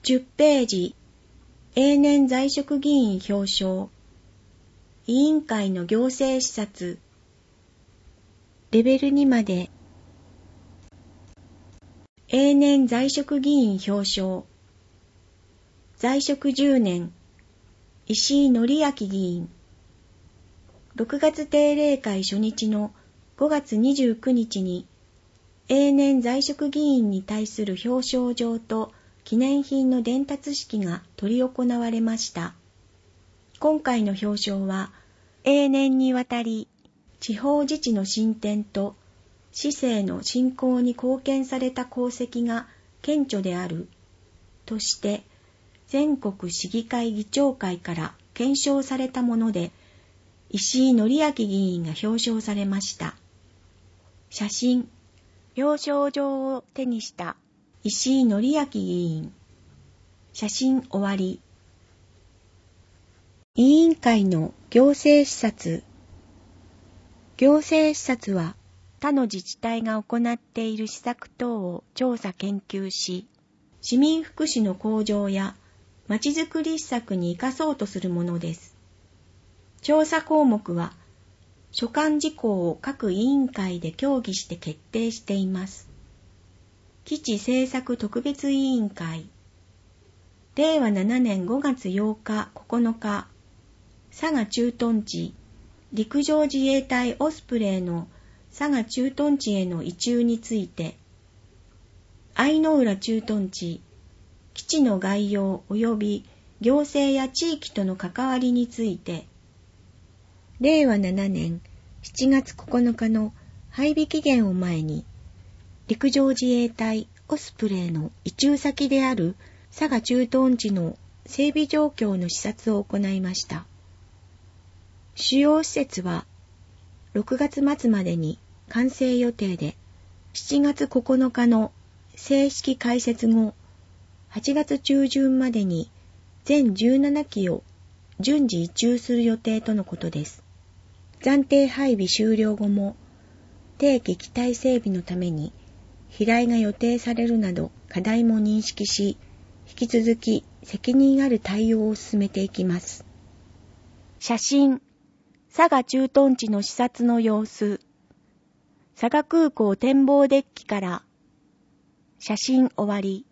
10ページ、永年在職議員表彰、委員会の行政視察、レベル2まで、永年在職議員表彰、在職10年、石井紀明議員、6月定例会初日の5月29日に、永年在職議員に対する表彰状と記念品の伝達式が執り行われました。今回の表彰は、永年にわたり地方自治の進展と市政の振興に貢献された功績が顕著であるとして、全国市議会議長会から顕彰されたもので、石井紀明議員が表彰されました。写真、表彰状を手にした石井紀明議員。写真終わり。委員会の行政視察。行政視察は他の自治体が行っている施策等を調査研究し、市民福祉の向上やまちづくり施策に生かそうとするものです。調査項目は、所管事項を各委員会で協議して決定しています。基地政策特別委員会。令和7年5月8日9日、佐賀駐屯地、陸上自衛隊オスプレイの佐賀駐屯地への移駐について、相浦駐屯地、基地の概要及び行政や地域との関わりについて、令和7年7月9日の配備期限を前に、陸上自衛隊オスプレイの移駐先である佐賀駐屯地の整備状況の視察を行いました。主要施設は6月末までに完成予定で、7月9日の正式開設後、8月中旬までに全17機を順次移駐する予定とのことです。暫定配備終了後も定期機体整備のために飛来が予定されるなど課題も認識し、引き続き責任ある対応を進めていきます。写真、佐賀駐屯地の視察の様子。佐賀空港展望デッキから。写真終わり。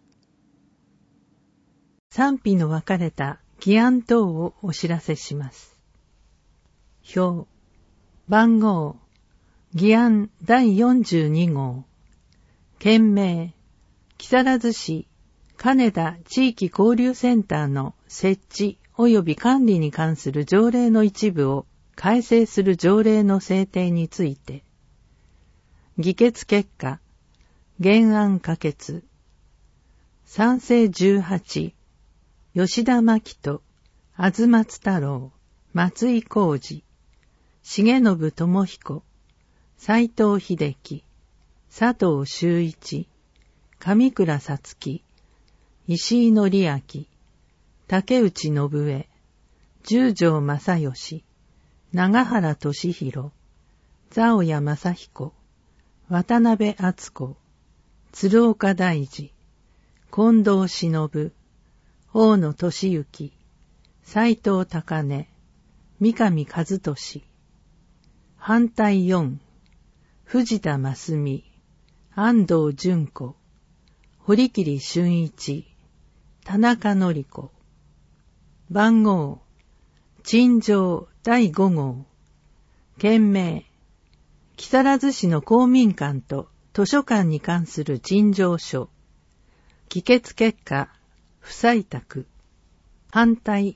賛否の分かれた議案等をお知らせします。表、番号、議案第42号。件名、木更津市金田地域交流センターの設置及び管理に関する条例の一部を改正する条例の制定について、議決結果、原案可決、賛成18、吉田真紀人、東津太郎、松井浩二、重信智彦、斉藤秀樹、佐藤修一、上倉さつき、石井紀明、竹内信江、十条正義、長原俊弘、蔵尾谷正彦、渡辺敦子、鶴岡大二、近藤忍、大野俊之、斉藤高根、三上和俊、反対4、藤田真澄、安藤純子、堀切俊一、田中典子。番号、陳情第5号。件名、木更津市の公民館と図書館に関する陳情書。議決結果、不採択。反対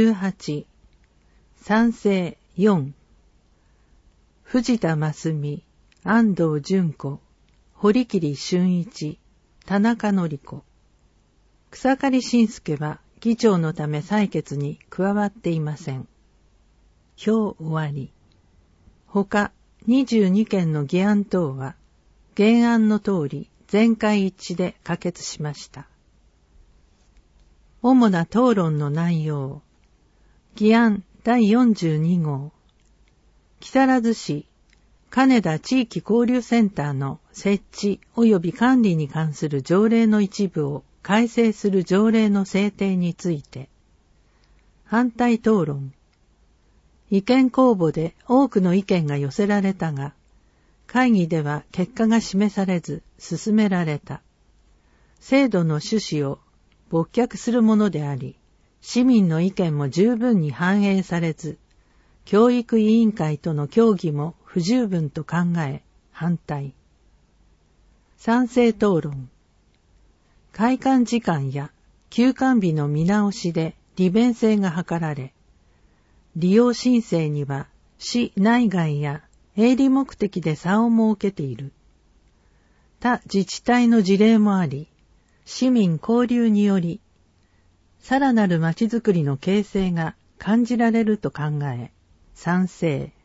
18、賛成4。藤田真澄、安藤純子、堀切俊一、田中典子。草刈慎介は議長のため採決に加わっていません。表終わり。他22件の議案等は原案の通り全会一致で可決しました。主な討論の内容。議案第42号。木更津市金田地域交流センターの設置及び管理に関する条例の一部を改正する条例の制定について。反対討論。意見公募で多くの意見が寄せられたが、会議では結果が示されず進められた。制度の趣旨を没却するものであり、市民の意見も十分に反映されず、教育委員会との協議も不十分と考え、反対。賛成討論。開館時間や休館日の見直しで利便性が図られ、利用申請には市内外や営利目的で差を設けている。他自治体の事例もあり、市民交流により、さらなるまちづくりの形成が感じられると考え、賛成。